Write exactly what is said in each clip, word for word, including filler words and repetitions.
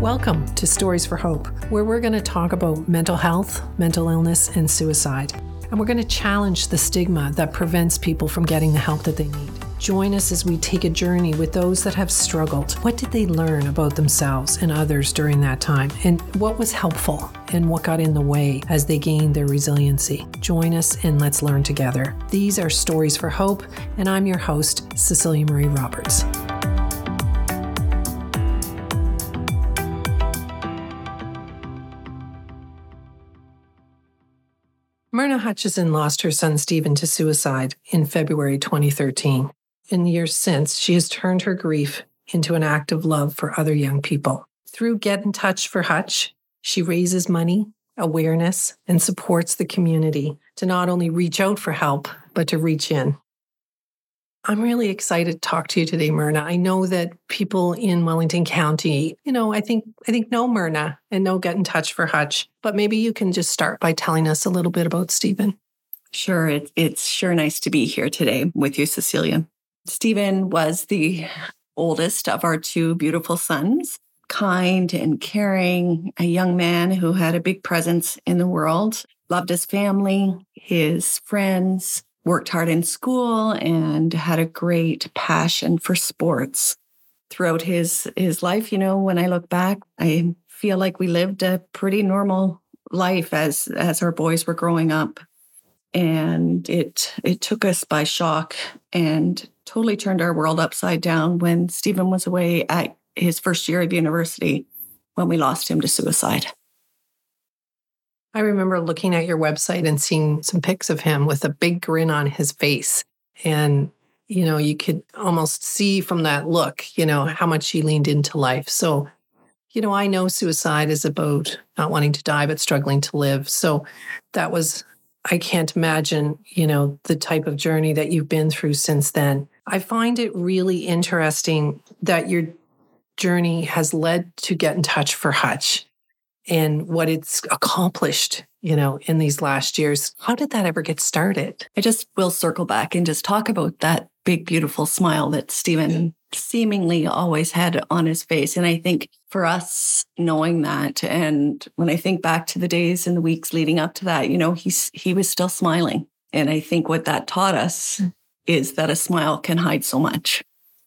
Welcome to Stories for Hope, where we're going to talk about mental health, mental illness, and suicide. And we're going to challenge the stigma that prevents people from getting the help that they need. Join us as we take a journey with those that have struggled. What did they learn about themselves and others during that time? And what was helpful and what got in the way as they gained their resiliency? Join us and let's learn together. These are Stories for Hope, and I'm your host, Cecilia Marie Roberts. Myrna Hutchison lost her son Stephen to suicide in February twenty thirteen. In the years since, she has turned her grief into an act of love for other young people. Through Get in Touch for Hutch, she raises money, awareness, and supports the community to not only reach out for help, but to reach in. I'm really excited to talk to you today, Myrna. I know that people in Wellington County, you know, I think I think know Myrna and know Get in Touch for Hutch, but maybe you can just start by telling us a little bit about Stephen. Sure. It, it's sure nice to be here today with you, Cecilia. Stephen was the oldest of our two beautiful sons, kind and caring, a young man who had a big presence in the world, loved his family, his friends, worked hard in school, and had a great passion for sports. Throughout his, his life, you know, when I look back, I feel like we lived a pretty normal life as, as our boys were growing up. And it it took us by shock and totally turned our world upside down when Stephen was away at his first year of university when we lost him to suicide. I remember looking at your website and seeing some pics of him with a big grin on his face. And, you know, you could almost see from that look, you know, how much he leaned into life. So, you know, I know suicide is about not wanting to die, but struggling to live. So that was, I can't imagine, you know, the type of journey that you've been through since then. I find it really interesting that your journey has led to Get in Touch for Hutch and what it's accomplished, you know, in these last years. How did that ever get started? I just will circle back and just talk about that big, beautiful smile that Stephen seemingly always had on his face. And I think for us knowing that, and when I think back to the days and the weeks leading up to that, you know, he's he was still smiling. And I think what that taught us is that a smile can hide so much.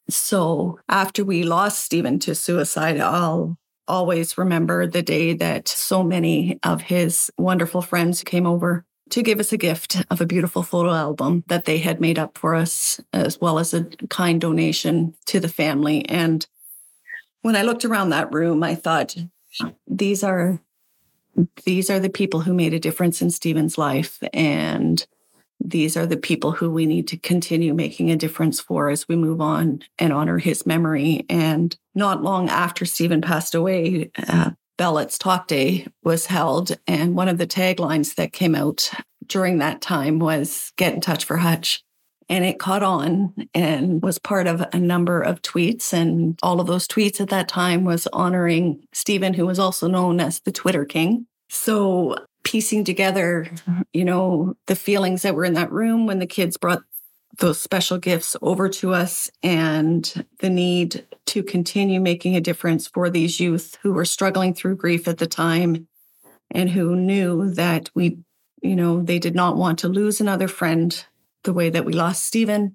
So after we lost Stephen to suicide, I'll always remember the day that so many of his wonderful friends came over to give us a gift of a beautiful photo album that they had made up for us, as well as a kind donation to the family. And when I looked around that room, I thought, these are these are the people who made a difference in Stephen's life. And these are the people who we need to continue making a difference for as we move on and honor his memory. And not long after Stephen passed away, uh, Bellett's Talk Day was held. And one of the taglines that came out during that time was Get in Touch for Hutch. And it caught on and was part of a number of tweets. And all of those tweets at that time was honoring Stephen, who was also known as the Twitter King. So piecing together, you know, the feelings that were in that room when the kids brought those special gifts over to us and the need to continue making a difference for these youth who were struggling through grief at the time and who knew that we, you know, they did not want to lose another friend the way that we lost Stephen.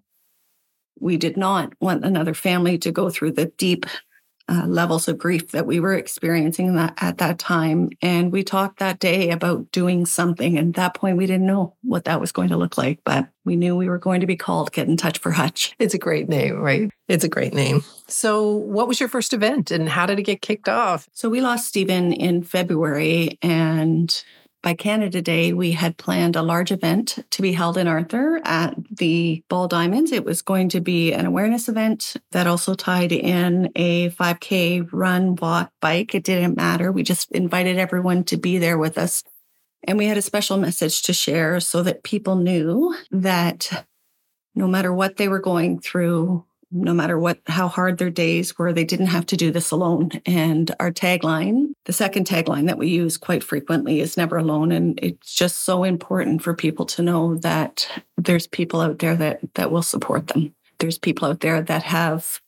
We did not want another family to go through the deep Uh, levels of grief that we were experiencing that, at that time. And we talked that day about doing something. And at that point, we didn't know what that was going to look like, but we knew we were going to be called Get in Touch for Hutch. It's a great name, right? It's a great name. So what was your first event and how did it get kicked off? So we lost Stephen in February, and by Canada Day, we had planned a large event to be held in Arthur at the Ball Diamonds. It was going to be an awareness event that also tied in a five K run, walk, bike. It didn't matter. We just invited everyone to be there with us. And we had a special message to share so that people knew that no matter what they were going through, no matter what, how hard their days were, they didn't have to do this alone. And our tagline, the second tagline that we use quite frequently is never alone. And it's just so important for people to know that there's people out there that, that will support them. There's people out there that have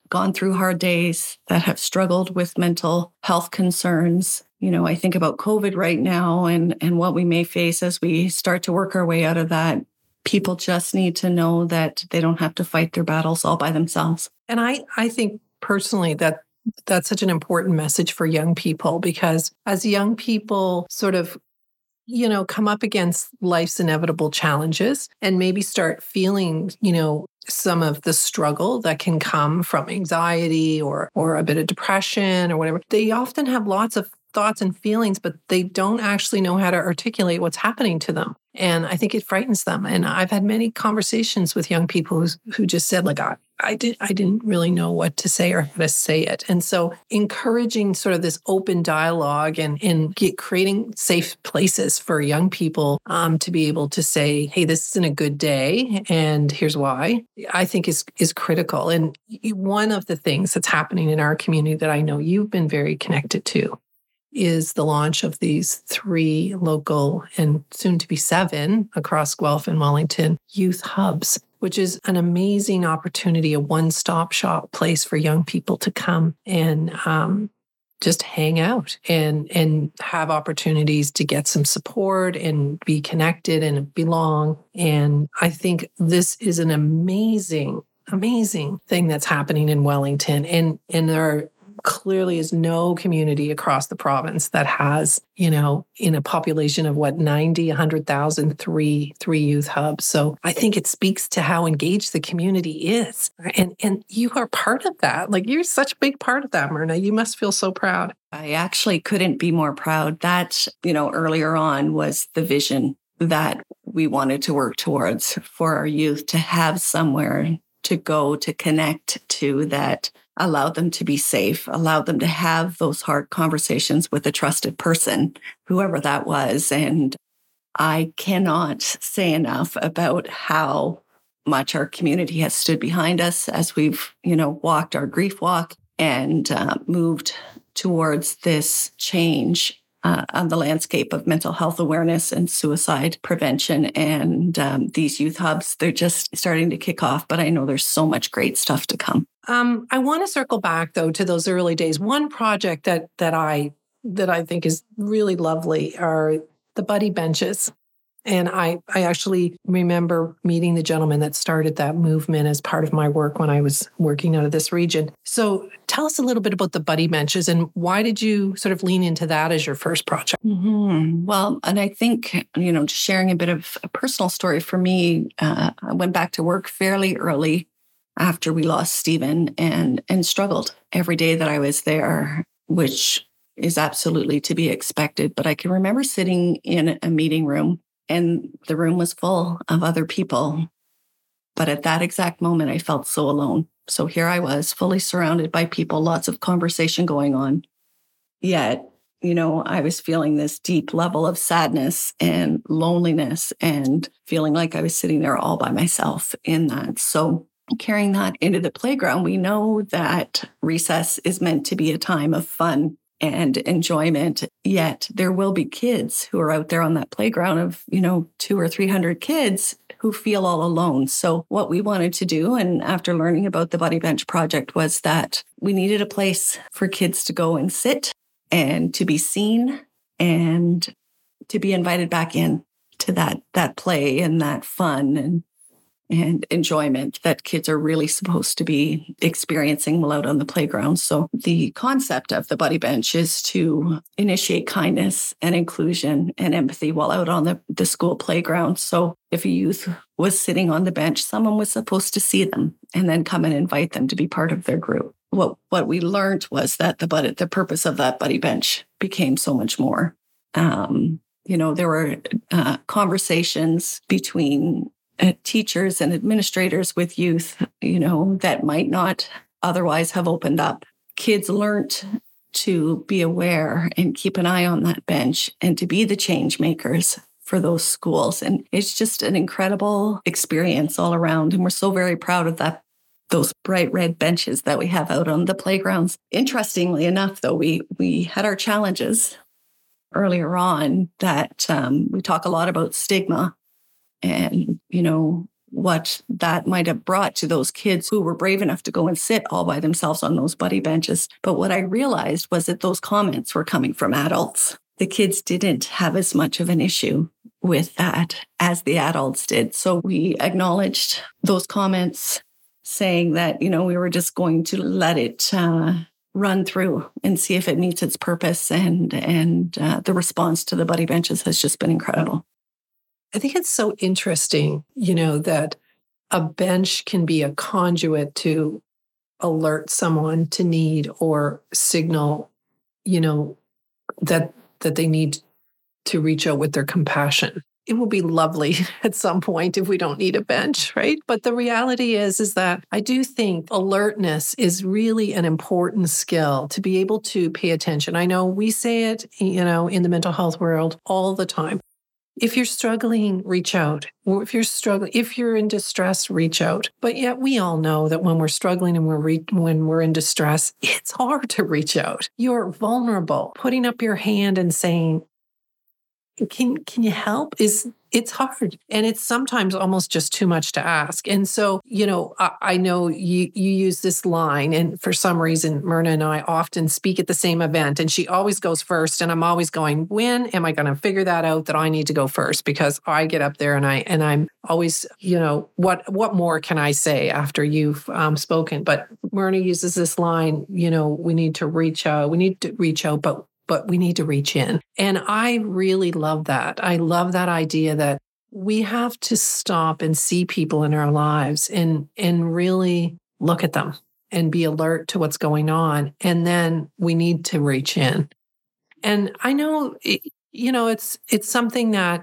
gone through hard days, that have struggled with mental health concerns. You know, I think about COVID right now and, and what we may face as we start to work our way out of that. People just need to know that they don't have to fight their battles all by themselves. And I, I think personally that that's such an important message for young people, because as young people sort of, you know, come up against life's inevitable challenges and maybe start feeling, you know, some of the struggle that can come from anxiety or or a bit of depression or whatever, they often have lots of thoughts and feelings, but they don't actually know how to articulate what's happening to them. And I think it frightens them. And I've had many conversations with young people who's, who just said, like, I, I, did, I didn't really know what to say or how to say it. And so encouraging sort of this open dialogue and, and get, creating safe places for young people um, to be able to say, hey, this isn't a good day, and here's why, I think is, is critical. And one of the things that's happening in our community that I know you've been very connected to is the launch of these three local and soon to be seven across Guelph and Wellington youth hubs, which is an amazing opportunity, a one-stop shop place for young people to come and um, just hang out and, and have opportunities to get some support and be connected and belong. And I think this is an amazing, amazing thing that's happening in Wellington. And, and there are clearly is no community across the province that has, you know, in a population of what, ninety, one hundred thousand, three, three youth hubs. So I think it speaks to how engaged the community is. And, and you are part of that. Like, you're such a big part of that, Myrna. You must feel so proud. I actually couldn't be more proud. That, you know, earlier on was the vision that we wanted to work towards for our youth, to have somewhere to go, to connect to, that allowed them to be safe, allowed them to have those hard conversations with a trusted person, whoever that was. And I cannot say enough about how much our community has stood behind us as we've, you know, walked our grief walk and uh, moved towards this change uh, on the landscape of mental health awareness and suicide prevention. And um, these youth hubs, they're just starting to kick off, but I know there's so much great stuff to come. Um, I want to circle back, though, to those early days. One project that that I that I think is really lovely are the buddy benches. And I, I actually remember meeting the gentleman that started that movement as part of my work when I was working out of this region. So tell us a little bit about the buddy benches and why did you sort of lean into that as your first project? Mm-hmm. Well, and I think, you know, just sharing a bit of a personal story for me, uh, I went back to work fairly early after we lost Stephen and, and struggled every day that I was there, which is absolutely to be expected. But I can remember sitting in a meeting room and the room was full of other people. But at that exact moment, I felt so alone. So here I was, fully surrounded by people, lots of conversation going on. Yet, you know, I was feeling this deep level of sadness and loneliness and feeling like I was sitting there all by myself in that. So carrying that into the playground, we know that recess is meant to be a time of fun and enjoyment, yet there will be kids who are out there on that playground of, you know, two or three hundred kids who feel all alone. So what we wanted to do, and after learning about the Buddy Bench project, was that we needed a place for kids to go and sit and to be seen and to be invited back in to that, that play and that fun and and enjoyment that kids are really supposed to be experiencing while out on the playground. So the concept of the Buddy Bench is to initiate kindness and inclusion and empathy while out on the, the school playground. So if a youth was sitting on the bench, someone was supposed to see them and then come and invite them to be part of their group. What what we learned was that the buddy, the purpose of that Buddy Bench became so much more. Um, you know, there were uh, conversations between Uh, teachers and administrators with youth, you know, that might not otherwise have opened up. Kids learned to be aware and keep an eye on that bench and to be the change makers for those schools. And it's just an incredible experience all around. And we're so very proud of that, those bright red benches that we have out on the playgrounds. Interestingly enough, though, we we had our challenges earlier on that um, we talk a lot about stigma. And, you know, what that might have brought to those kids who were brave enough to go and sit all by themselves on those buddy benches. But what I realized was that those comments were coming from adults. The kids didn't have as much of an issue with that as the adults did. So we acknowledged those comments, saying that, you know, we were just going to let it uh, run through and see if it meets its purpose. And, and uh, the response to the buddy benches has just been incredible. I think it's so interesting, you know, that a bench can be a conduit to alert someone to need or signal, you know, that that they need to reach out with their compassion. It will be lovely at some point if we don't need a bench, right? But the reality is, is that I do think alertness is really an important skill to be able to pay attention. I know we say it, you know, in the mental health world all the time. If you're struggling, reach out. Or if you're struggling, if you're in distress, reach out. But yet we all know that when we're struggling and we're re- when we're in distress, it's hard to reach out. You're vulnerable. Putting up your hand and saying, Can can you help? Is it's hard. And it's sometimes almost just too much to ask. And so, you know, I, I know you you use this line, and for some reason, Myrna and I often speak at the same event, and she always goes first. And I'm always going, when am I going to figure that out that I need to go first? Because I get up there and I and I'm always, you know, what what more can I say after you've um, spoken? But Myrna uses this line, you know, we need to reach out, we need to reach out, but but we need to reach in. And I really love that. I love that idea that we have to stop and see people in our lives and, and really look at them and be alert to what's going on. And then we need to reach in. And I know, it, you know, it's, it's something that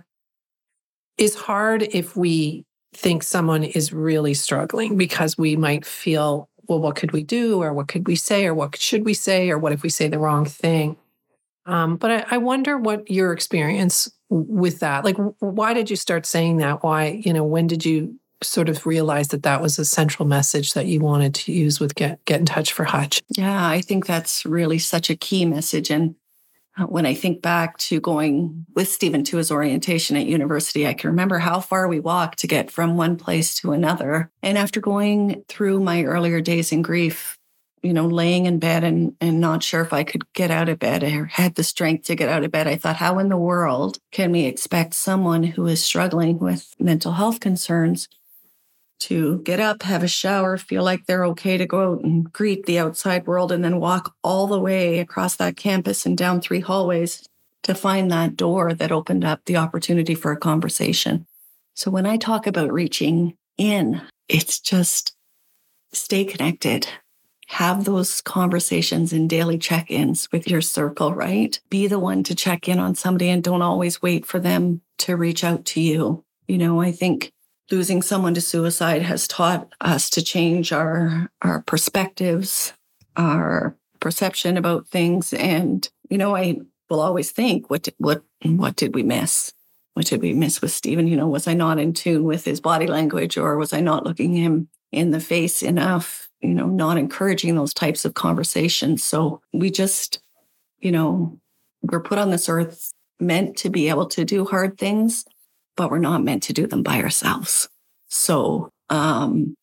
is hard if we think someone is really struggling, because we might feel, well, what could we do? Or what could we say? Or what should we say? Or what if we say the wrong thing? Um, but I, I wonder what your experience with that, like, why did you start saying that? Why, you know, when did you sort of realize that that was a central message that you wanted to use with Get, Get in Touch for Hutch? Yeah, I think that's really such a key message. And when I think back to going with Stephen to his orientation at university, I can remember how far we walked to get from one place to another. And after going through my earlier days in grief, you know, laying in bed and, and not sure if I could get out of bed or had the strength to get out of bed, I thought, how in the world can we expect someone who is struggling with mental health concerns to get up, have a shower, feel like they're okay to go out and greet the outside world, and then walk all the way across that campus and down three hallways to find that door that opened up the opportunity for a conversation? So when I talk about reaching in, it's just stay connected. Have those conversations and daily check-ins with your circle, right? Be the one to check in on somebody and don't always wait for them to reach out to you. You know, I think losing someone to suicide has taught us to change our, our perspectives, our perception about things. And, you know, I will always think, what, what, what did we miss? What did we miss with Stephen? You know, was I not in tune with his body language, or was I not looking him in the face enough? You know, not encouraging those types of conversations. So we just, you know, we're put on this earth meant to be able to do hard things, but we're not meant to do them by ourselves. So um,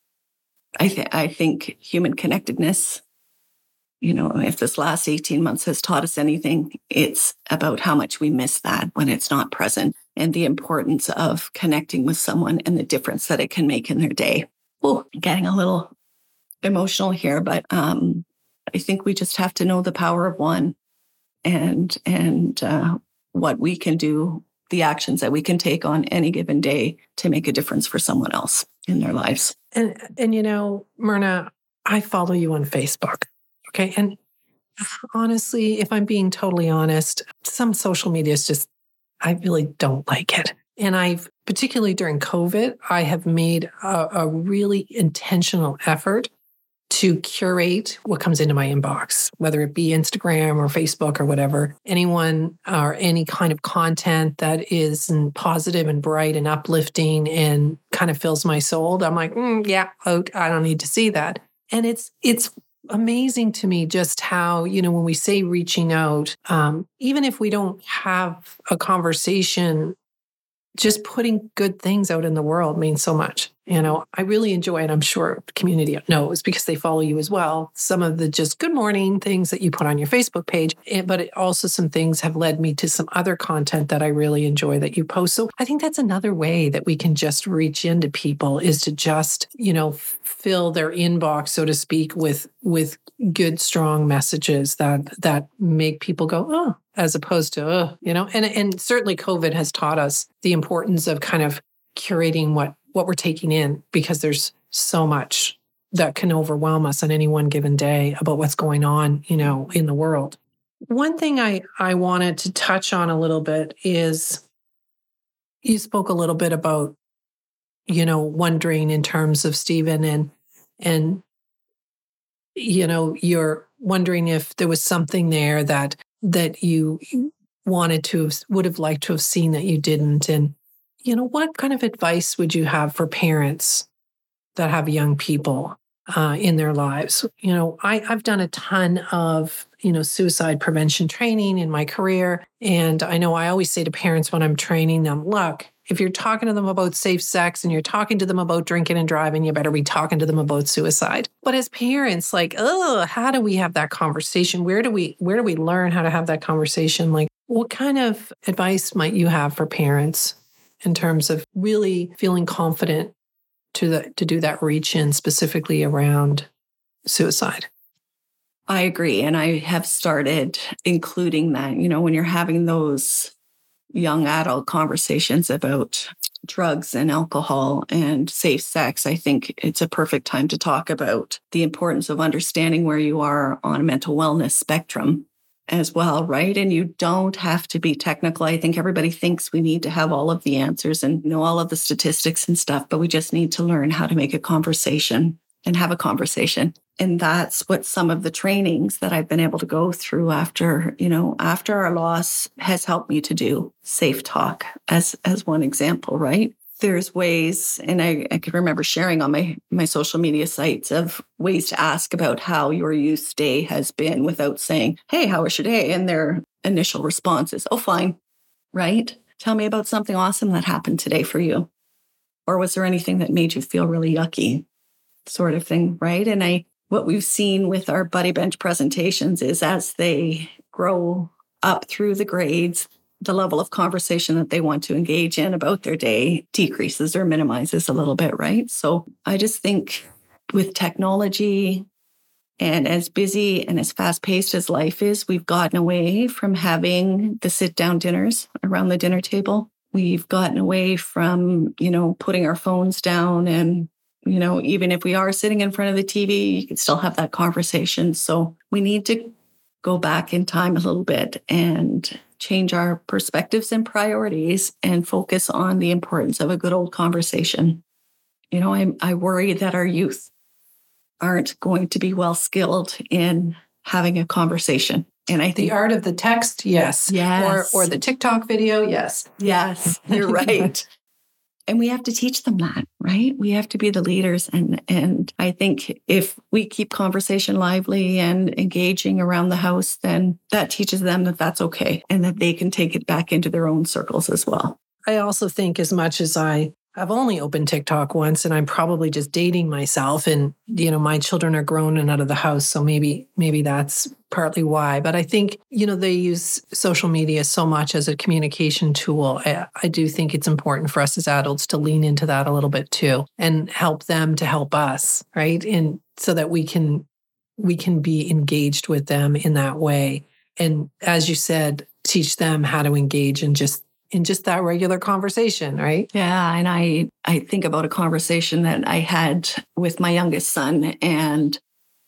I, th- I think human connectedness, you know, if this last eighteen months has taught us anything, it's about how much we miss that when it's not present, and the importance of connecting with someone and the difference that it can make in their day. Oh, getting a little emotional here, but um, I think we just have to know the power of one, and and uh, what we can do, the actions that we can take on any given day to make a difference for someone else in their lives. And and you know, Myrna, I follow you on Facebook, okay? And honestly, if I'm being totally honest, some social media is just, I really don't like it. And I've, particularly during COVID, I have made a, a really intentional effort to curate what comes into my inbox, whether it be Instagram or Facebook or whatever. Anyone or any kind of content that is positive and bright and uplifting and kind of fills my soul, I'm like, mm, yeah, out. I don't need to see that. And it's it's amazing to me just how, you know, when we say reaching out, um, even if we don't have a conversation just putting good things out in the world means so much. You know, I really enjoy it. I'm sure the community knows because they follow you as well. Some of the just good morning things that you put on your Facebook page, but it also some things have led me to some other content that I really enjoy that you post. So I think that's another way that we can just reach into people is to just, you know, fill their inbox, so to speak, with with good, strong messages that that make people go, oh, as opposed to, oh, you know, and and certainly COVID has taught us the importance of kind of curating what what we're taking in, because there's so much that can overwhelm us on any one given day about what's going on, you know, in the world. One thing I, I wanted to touch on a little bit is you spoke a little bit about, you know, wondering in terms of Stephen and, and, you know, you're wondering if there was something there that, that you wanted to have, would have liked to have seen that you didn't. And, you know, what kind of advice would you have for parents that have young people uh, in their lives? You know, I, I've done a ton of, you know, suicide prevention training in my career. And I know I always say to parents when I'm training them, look, if you're talking to them about safe sex and you're talking to them about drinking and driving, you better be talking to them about suicide. But as parents, like, oh, how do we have that conversation? Where do we, where do we learn how to have that conversation? Like, what kind of advice might you have for parents in terms of really feeling confident to the, to do that reach in specifically around suicide? I agree. And I have started including that, you know, when you're having those young adult conversations about drugs and alcohol and safe sex, I think it's a perfect time to talk about the importance of understanding where you are on a mental wellness spectrum as well, right? And you don't have to be technical. I think everybody thinks we need to have all of the answers and know all of the statistics and stuff, but we just need to learn how to make a conversation and have a conversation. And that's what some of the trainings that I've been able to go through after, you know, after our loss has helped me to do. Safe talk as, as one example, right? There's ways, and I, I can remember sharing on my, my social media sites of ways to ask about how your youth day has been without saying, hey, how was your day? And their initial response is, oh, fine, right? Tell me about something awesome that happened today for you. Or was there anything that made you feel really yucky? Sort of thing, right? And I, what we've seen with our Buddy Bench presentations is as they grow up through the grades, the level of conversation that they want to engage in about their day decreases or minimizes a little bit, right? So I just think with technology and as busy and as fast-paced as life is, we've gotten away from having the sit-down dinners around the dinner table. We've gotten away from, you know, putting our phones down and, you know, even if we are sitting in front of the T V, you can still have that conversation. So we need to go back in time a little bit and change our perspectives and priorities and focus on the importance of a good old conversation. You know, I, I worry that our youth aren't going to be well skilled in having a conversation. And I think the art of the text, yes. Yes. Or, or the TikTok video, yes. Yes, you're right. And we have to teach them that, right? We have to be the leaders. And, and I think if we keep conversation lively and engaging around the house, then that teaches them that that's okay and that they can take it back into their own circles as well. I also think as much as I I've only opened TikTok once and I'm probably just dating myself and, you know, my children are grown and out of the house. So maybe, maybe that's partly why. But I think, you know, they use social media so much as a communication tool. I, I do think it's important for us as adults to lean into that a little bit too and help them to help us, right? And so that we can, we can be engaged with them in that way. And as you said, teach them how to engage in just in just that regular conversation, right? Yeah. And I, I think about a conversation that I had with my youngest son and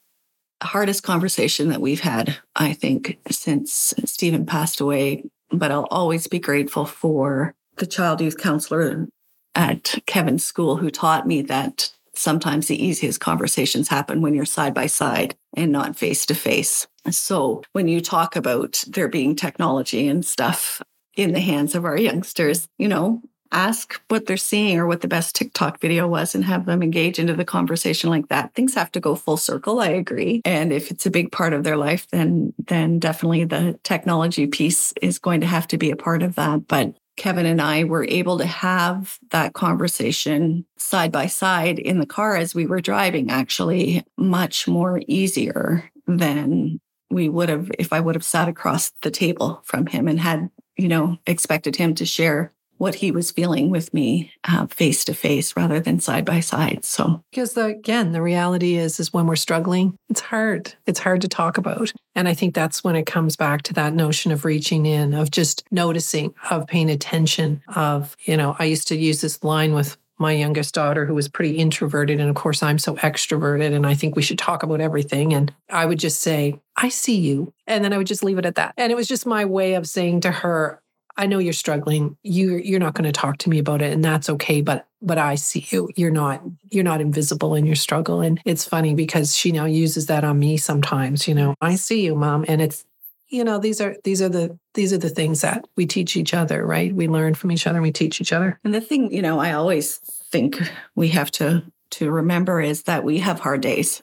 the hardest conversation that we've had, I think, since Stephen passed away. But I'll always be grateful for the child youth counselor at Kevin's school who taught me that sometimes the easiest conversations happen when you're side by side and not face to face. So when you talk about there being technology and stuff in the hands of our youngsters, you know, ask what they're seeing or what the best TikTok video was and have them engage into the conversation like that. Things have to go full circle, I agree. And if it's a big part of their life, then then definitely the technology piece is going to have to be a part of that. But Kevin and I were able to have that conversation side by side in the car as we were driving, actually much more easier than we would have if I would have sat across the table from him and had, you know, expected him to share what he was feeling with me uh, face to face rather than side by side. So, because the, again, the reality is, is when we're struggling, it's hard. It's hard to talk about. And I think that's when it comes back to that notion of reaching in, of just noticing, of paying attention, of, you know, I used to use this line with my youngest daughter, who was pretty introverted. And of course, I'm so extroverted and I think we should talk about everything. And I would just say, I see you. And then I would just leave it at that. And it was just my way of saying to her, I know you're struggling. You you're not going to talk to me about it, and that's okay. But but I see you. You're not you're not invisible in your struggle. And it's funny because she now uses that on me sometimes. You know, I see you, Mom. And it's, you know, these are these are the these are the things that we teach each other, right? We learn from each other and we teach each other. And the thing, you know, I always think we have to to remember is that we have hard days.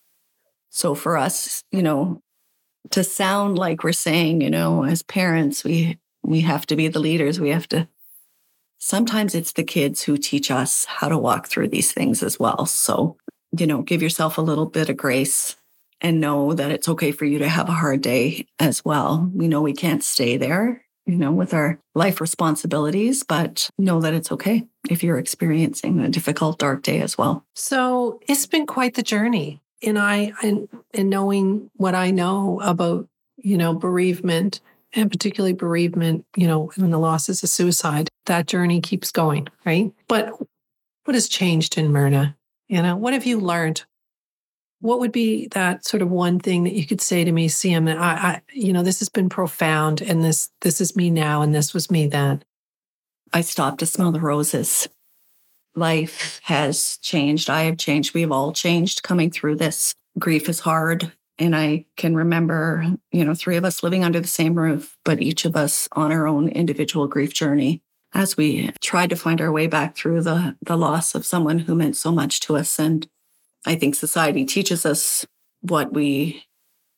So for us, you know, to sound like we're saying, you know, as parents, we We have to be the leaders. We have to, sometimes it's the kids who teach us how to walk through these things as well. So, you know, give yourself a little bit of grace and know that it's okay for you to have a hard day as well. We know we can't stay there, you know, with our life responsibilities, but know that it's okay if you're experiencing a difficult, dark day as well. So it's been quite the journey. And I, and, and knowing what I know about, you know, bereavement, and particularly bereavement, you know, when the loss is a suicide, that journey keeps going, right? But what has changed in Myrna? You know, what have you learned? What would be that sort of one thing that you could say to me, Siam, I, I, you know, this has been profound, and this, this is me now, and this was me then. I stopped to smell the roses. Life has changed. I have changed. We've all changed coming through this. Grief is hard. And I can remember, you know, three of us living under the same roof, but each of us on our own individual grief journey as we tried to find our way back through the, the loss of someone who meant so much to us. And I think society teaches us what we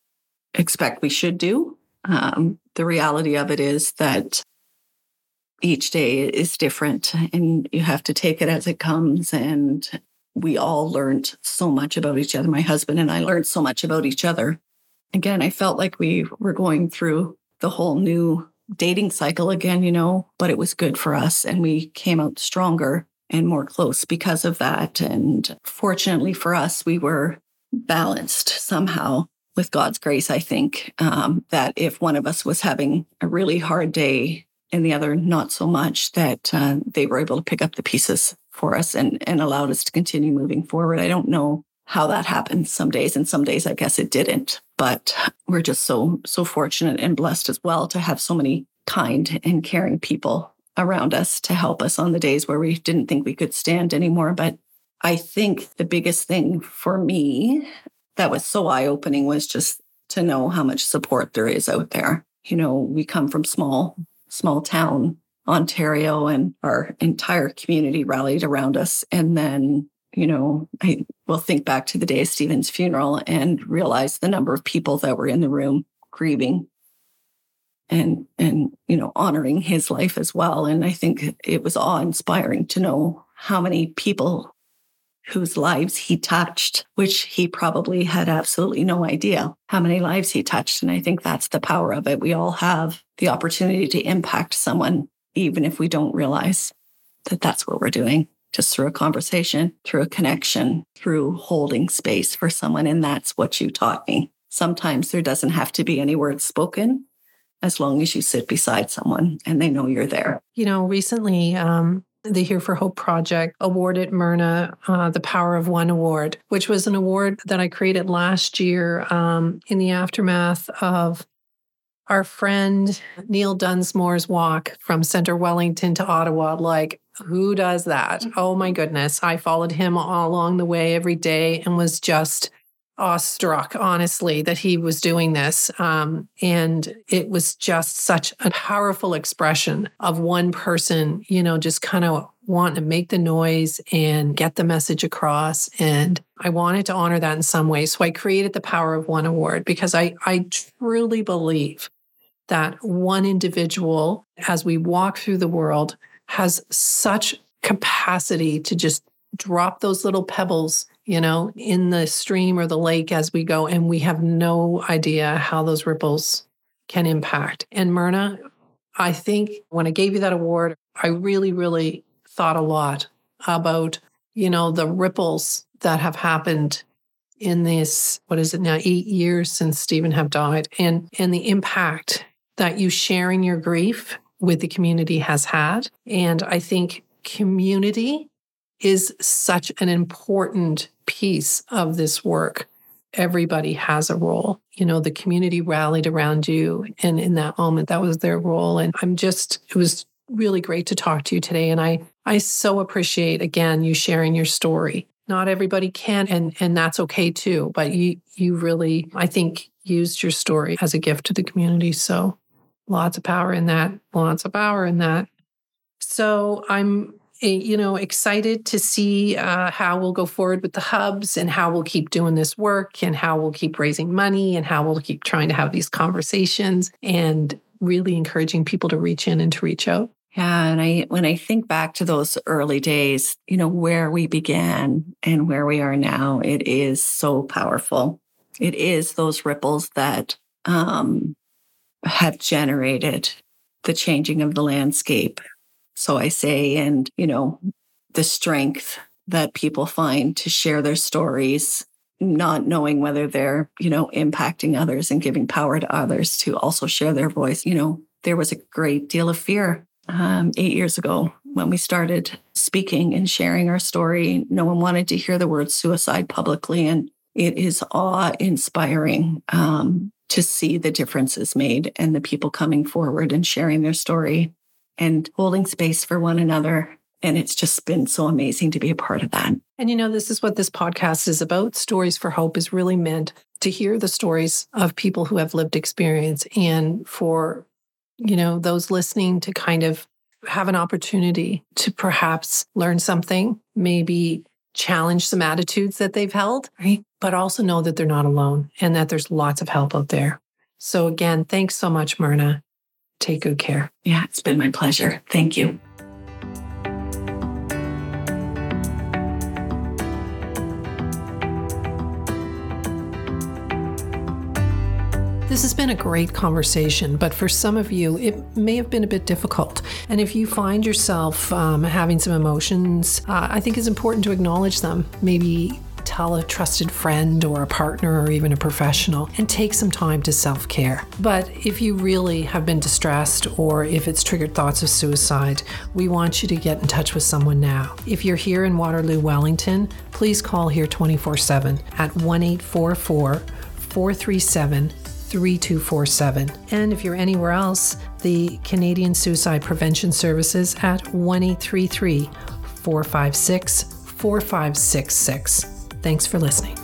expect we should do. Um, the reality of it is that each day is different and you have to take it as it comes. And we all learned so much about each other. My husband and I learned so much about each other. Again, I felt like we were going through the whole new dating cycle again, you know, but it was good for us. And we came out stronger and more close because of that. And fortunately for us, we were balanced somehow with God's grace, I think, um, that if one of us was having a really hard day and the other not so much, that uh, they were able to pick up the pieces for us and, and allowed us to continue moving forward. I don't know how that happened some days, and some days I guess it didn't, but we're just so, so fortunate and blessed as well to have so many kind and caring people around us to help us on the days where we didn't think we could stand anymore. But I think the biggest thing for me that was so eye-opening was just to know how much support there is out there. You know, we come from small, small town Ontario, and our entire community rallied around us. And then, you know, I will think back to the day of Stephen's funeral and realize the number of people that were in the room grieving and, and, you know, honoring his life as well. And I think it was awe-inspiring to know how many people whose lives he touched, which he probably had absolutely no idea how many lives he touched. And I think that's the power of it. We all have the opportunity to impact someone, even if we don't realize that that's what we're doing, just through a conversation, through a connection, through holding space for someone. And that's what you taught me. Sometimes there doesn't have to be any words spoken as long as you sit beside someone and they know you're there. You know, recently, um, the Here for Hope Project awarded Myrna uh, the Power of One Award, which was an award that I created last year um, in the aftermath of our friend Neil Dunsmore's walk from Center Wellington to Ottawa. Like, who does that? Oh my goodness. I followed him all along the way every day and was just awestruck, honestly, that he was doing this. Um, and it was just such a powerful expression of one person, you know, just kind of wanting to make the noise and get the message across. And I wanted to honor that in some way. So I created the Power of One Award because I, I truly believe that one individual, as we walk through the world, has such capacity to just drop those little pebbles, you know, in the stream or the lake as we go, and we have no idea how those ripples can impact. And Myrna, I think when I gave you that award, I really, really thought a lot about, you know, the ripples that have happened in this, what is it now, eight years since Stephen have died, and, and the impact that you sharing your grief with the community has had. And I think community is such an important piece of this work. Everybody has a role. You know, the community rallied around you, and in that moment, that was their role. And I'm just, it was really great to talk to you today. And I, I so appreciate, again, you sharing your story. Not everybody can, and, and that's okay too. But you, you really, I think, used your story as a gift to the community. So lots of power in that, lots of power in that. So I'm, you know, excited to see uh, how we'll go forward with the hubs, and how we'll keep doing this work, and how we'll keep raising money, and how we'll keep trying to have these conversations, and really encouraging people to reach in and to reach out. Yeah. And I, when I think back to those early days, you know, where we began and where we are now, it is so powerful. It is those ripples that um, have generated the changing of the landscape. So I say, and, you know, the strength that people find to share their stories, not knowing whether they're, you know, impacting others and giving power to others to also share their voice. You know, there was a great deal of fear um, eight years ago when we started speaking and sharing our story. No one wanted to hear the word suicide publicly. And it is awe-inspiring um, to see the differences made and the people coming forward and sharing their story and holding space for one another. And it's just been so amazing to be a part of that. And, you know, this is what this podcast is about. Stories for Hope is really meant to hear the stories of people who have lived experience, and for, you know, those listening to kind of have an opportunity to perhaps learn something, maybe challenge some attitudes that they've held, right? But also know that they're not alone, and that there's lots of help out there. So again, thanks so much, Myrna. Take good care. Yeah, it's been my pleasure. Thank you. This has been a great conversation, but for some of you, it may have been a bit difficult. And if you find yourself um, having some emotions, uh, I think it's important to acknowledge them. Maybe tell a trusted friend or a partner or even a professional, and take some time to self-care. But if you really have been distressed, or if it's triggered thoughts of suicide, we want you to get in touch with someone now. If you're here in Waterloo, Wellington, please call here twenty-four seven at one eight four four, four three seven, three two four seven. And if you're anywhere else, the Canadian Suicide Prevention Services at one eight three three, four five six, four five six six. Thanks for listening.